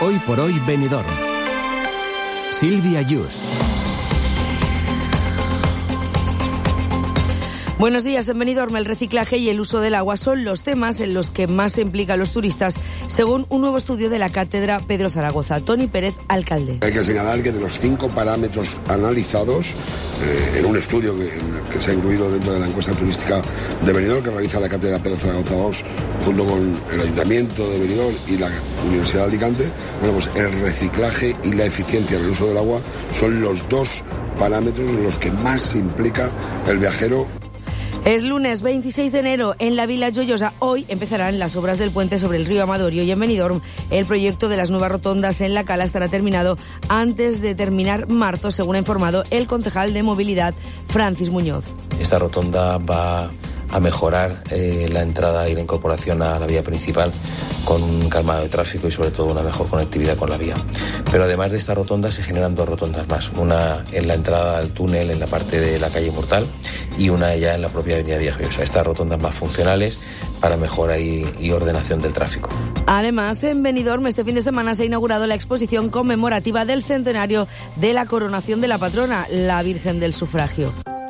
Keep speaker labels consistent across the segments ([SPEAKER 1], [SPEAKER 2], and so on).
[SPEAKER 1] Hoy por hoy Benidorm. Silvia Yus.
[SPEAKER 2] Buenos días. En Benidorm, el reciclaje y el uso del agua son los temas en los que más se implican los turistas, según un nuevo estudio de la Cátedra Pedro Zaragoza. Toni Pérez, alcalde.
[SPEAKER 3] Hay que señalar que de los 5 parámetros analizados en un estudio que se ha incluido dentro de la encuesta turística de Benidorm, que realiza la Cátedra Pedro Zaragoza II, junto con el Ayuntamiento de Benidorm y la Universidad de Alicante, bueno, pues el reciclaje y la eficiencia en el uso del agua son los 2 parámetros en los que más se implica el viajero.
[SPEAKER 2] Es lunes 26 de enero en la Vila Joiosa. Hoy empezarán las obras del puente sobre el río Amadorio y en Benidorm el proyecto de las nuevas rotondas en la Cala estará terminado antes de terminar marzo, según ha informado el concejal de Movilidad, Francis Muñoz.
[SPEAKER 4] Esta rotonda va a mejorar la entrada y la incorporación a la vía principal con un calmado de tráfico y sobre todo una mejor conectividad con la vía. Pero además de esta rotonda se generan 2 rotondas más, una en la entrada al túnel en la parte de la calle Mortal y una ya en la propia avenida Villa Joiosa. Estas rotondas más funcionales para mejora y ordenación del tráfico.
[SPEAKER 2] Además, en Benidorm este fin de semana se ha inaugurado la exposición conmemorativa del centenario de la coronación de la patrona, la Virgen del Sufragio.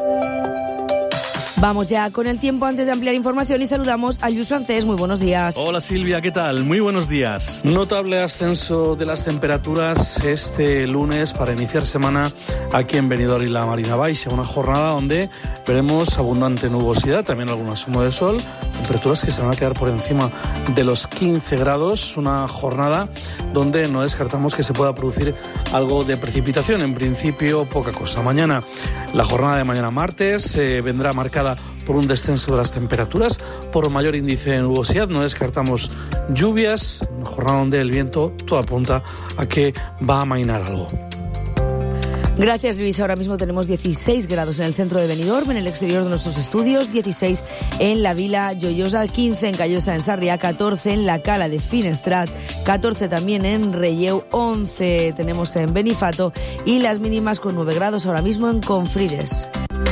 [SPEAKER 2] Vamos ya con el tiempo antes de ampliar información y saludamos a Lluís Francés. Muy buenos días.
[SPEAKER 5] Hola Silvia, ¿qué tal? Muy buenos días. Notable ascenso de las temperaturas este lunes para iniciar semana aquí en Benidorm y la Marina Baixa. Una jornada donde veremos abundante nubosidad, también algún asomo de sol, temperaturas que se van a quedar por encima de los 15 grados. Una jornada donde no descartamos que se pueda producir algo de precipitación. En principio, poca cosa. Mañana, la jornada de mañana martes vendrá marcada por un descenso de las temperaturas, por un mayor índice de nubosidad. No descartamos lluvias, una jornada donde el viento todo apunta a que va a amainar algo.
[SPEAKER 2] Gracias, Luis. Ahora mismo tenemos 16 grados en el centro de Benidorm, en el exterior de nuestros estudios, 16 en la Vila Joiosa, 15 en Callosa, en Sarriá, 14 en la Cala de Finestrat, 14 también en Relleu, 11 tenemos en Benifato y las mínimas con 9 grados ahora mismo en Confrides.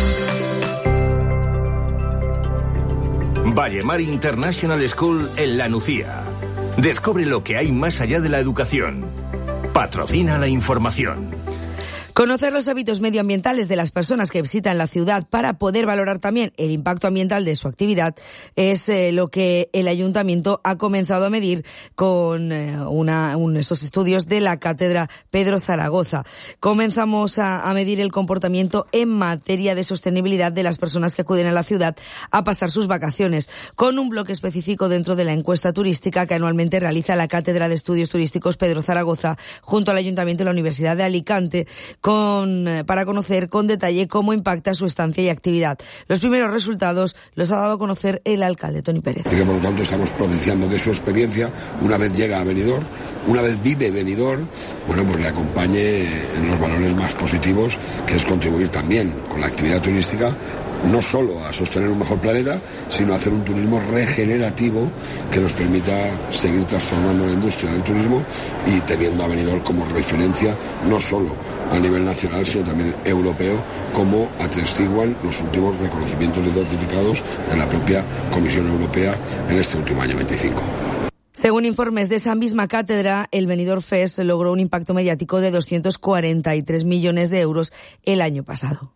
[SPEAKER 6] Vallemar International School en La Nucía. Descubre lo que hay más allá de la educación. Patrocina la información.
[SPEAKER 2] Conocer los hábitos medioambientales de las personas que visitan la ciudad para poder valorar también el impacto ambiental de su actividad es lo que el Ayuntamiento ha comenzado a medir con estos estudios de la Cátedra Pedro Zaragoza. Comenzamos a medir el comportamiento en materia de sostenibilidad de las personas que acuden a la ciudad a pasar sus vacaciones, con un bloque específico dentro de la encuesta turística que anualmente realiza la Cátedra de Estudios Turísticos Pedro Zaragoza junto al Ayuntamiento y la Universidad de Alicante, para conocer con detalle cómo impacta su estancia y actividad. Los primeros resultados los ha dado a conocer el alcalde, Toni Pérez.
[SPEAKER 3] Y que por lo tanto estamos propiciando que su experiencia, una vez llega a Benidorm, una vez vive Benidorm, bueno, pues le acompañe en los valores más positivos, que es contribuir también con la actividad turística, no solo a sostener un mejor planeta, sino a hacer un turismo regenerativo que nos permita seguir transformando la industria del turismo y teniendo a Benidorm como referencia, no solo a nivel nacional, sino también europeo, como atestiguan los últimos reconocimientos y certificados de la propia Comisión Europea en este último año 25.
[SPEAKER 2] Según informes de esa misma cátedra, el Benidorm Fest logró un impacto mediático de 243 millones de euros el año pasado.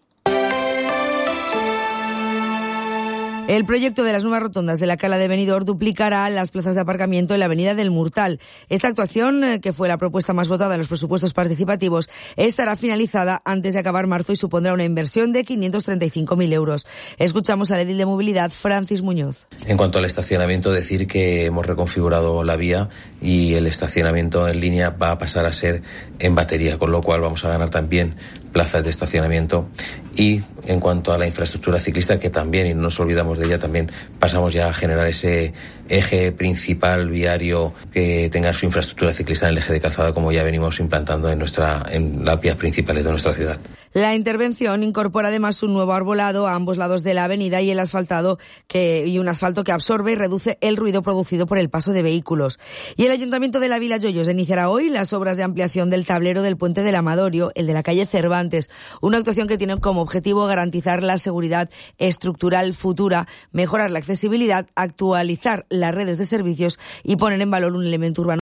[SPEAKER 2] El proyecto de las nuevas rotondas de la Cala de Benidorm duplicará las plazas de aparcamiento en la avenida del Murtal. Esta actuación, que fue la propuesta más votada en los presupuestos participativos, estará finalizada antes de acabar marzo y supondrá una inversión de 535.000 euros. Escuchamos al edil de Movilidad, Francis Muñoz.
[SPEAKER 4] En cuanto al estacionamiento, decir que hemos reconfigurado la vía y el estacionamiento en línea va a pasar a ser en batería, con lo cual vamos a ganar también plazas de estacionamiento. Y en cuanto a la infraestructura ciclista, que también, y no nos olvidamos de ella, también pasamos ya a generar ese eje principal viario que tenga su infraestructura ciclista en el eje de calzada, como ya venimos implantando en las vías principales de nuestra ciudad.
[SPEAKER 2] La intervención incorpora además un nuevo arbolado a ambos lados de la avenida y un asfalto que absorbe y reduce el ruido producido por el paso de vehículos. Y el Ayuntamiento de la Vila Joiosa iniciará hoy las obras de ampliación del tablero del puente del Amadorio, el de la calle Cervantes, una actuación que tiene como objetivo garantizar la seguridad estructural futura, mejorar la accesibilidad, actualizar las redes de servicios y poner en valor un elemento urbano